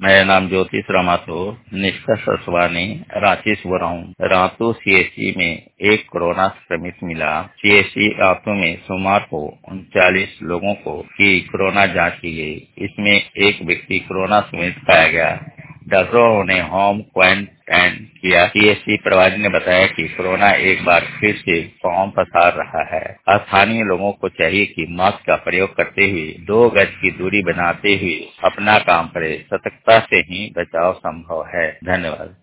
मेरा नाम ज्योतिष रामाथुर, निष्ठा ससवानी, रांची से बोल रहा हूँ। रातू सीएचसी में एक कोरोना संक्रमित मिला। सीएचसी रातू में सोमवार को 39 लोगों को की कोरोना जांच की गई। इसमें एक व्यक्ति कोरोना संक्रमित पाया गया। डॉक्टरों ने होम क्वारंटाइन किया। सीएचसी प्रभारी ने बताया कि कोरोना एक बार फिर से फॉर्म पसार रहा है। स्थानीय लोगों को चाहिए कि मास्क का प्रयोग करते हुए 2 गज की दूरी बनाते हुए अपना काम करें। सतर्कता से ही बचाव संभव है। धन्यवाद।